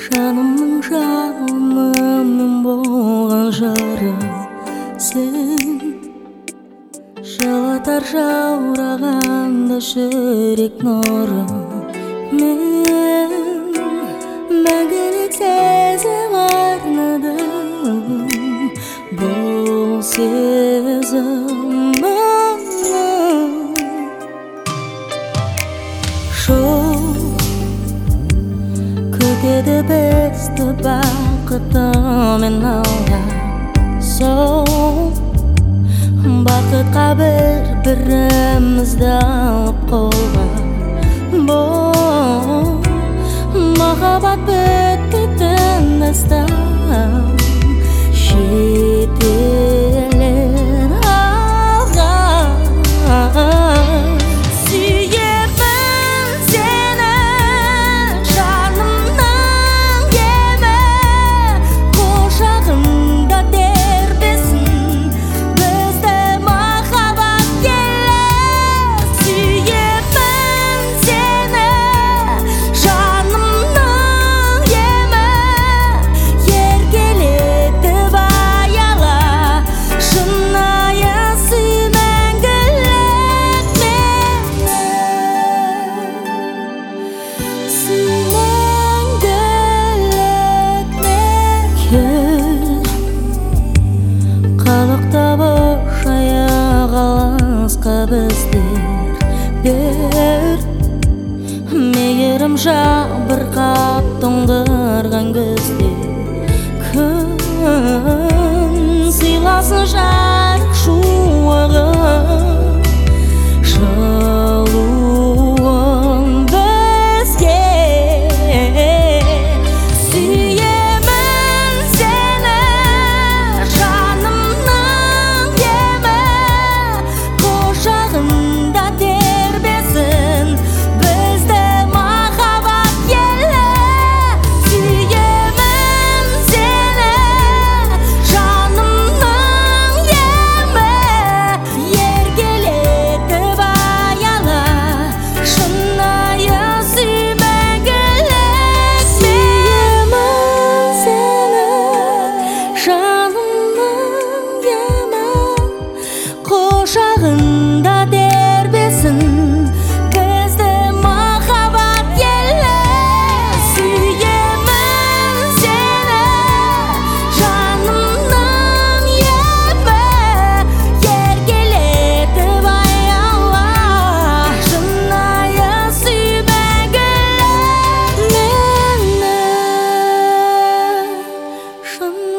Жанымның жалынымен болған жарым сен, жылытар жаурағанда жүрек нұрым. Мен мәңгілік сезім арнадым бұл сезімімді. Көкеді бізді бақытымен алға, сол бақытқа бір-бірімізді алып қолға. Бұл махаббат бітпейтін астам жетелер алға. Қалықтап ұшайық алысқа біздер бер, мейірім жабырқап тоңдырған көздер. Күн сыйласын жарық шуағын, жылуын бізге. Құшағында тербесін бізді махаббат елі. Сүйемін сені жанымның емі, еркелетіп аяла шынайы сүймегілік мені.